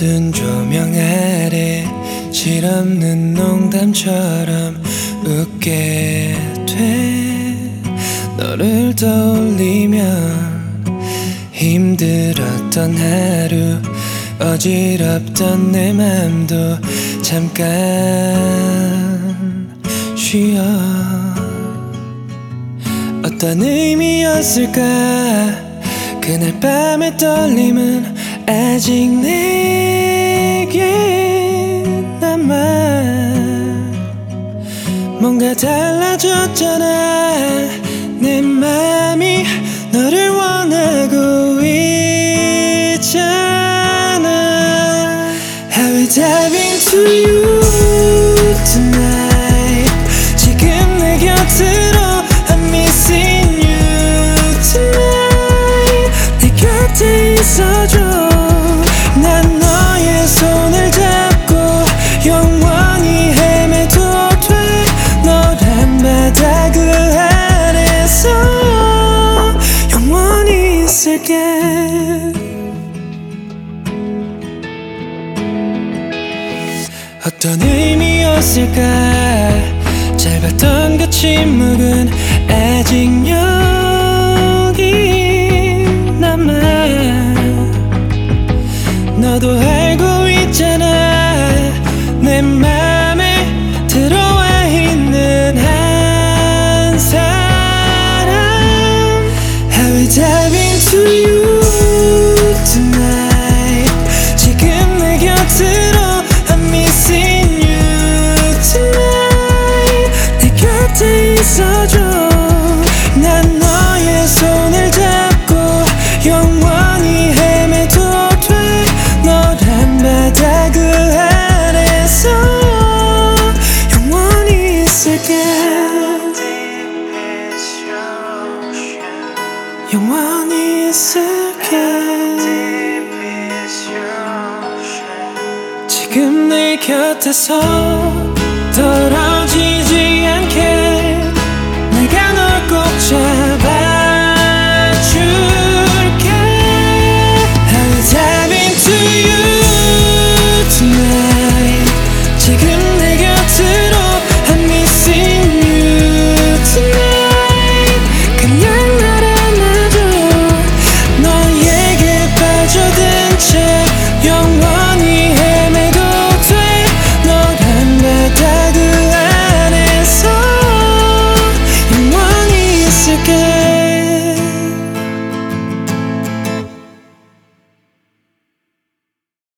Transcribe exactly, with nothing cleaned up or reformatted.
어두운 조명 아래 실없는 농담처럼 웃게 돼. 너를 떠올리면 힘들었던 하루, 어지럽던 내 맘도 잠깐 쉬어. 어떤 의미였을까 그날 밤의 떨림은 아직 내게 남아. 뭔가 달라졌잖아. 내 맘이 너를 원하고 있잖아. I will dive into you tonight. 지금 내 곁으로 I'm missing you tonight. 내 곁에 있어줘. 난 너의 손을 잡고 영원히 헤매도 돼. 너란 바다 그 안에서 영원히 있을게. 어떤 의미였을까 짧았던 그 침묵은 아직 여기 남아. 너도 알고 있잖아. 내 맘에 들어와 있는 한 사람. I will dive into you tonight. 지금 내 곁으로 I'm missing you tonight. 내 곁에 있어줘. 난 너의 손을 잡고 영원히 헤매도 돼. 너란 바다 그 안에서 영원히 있을게. 영원히 있을게. 지금 내 곁에서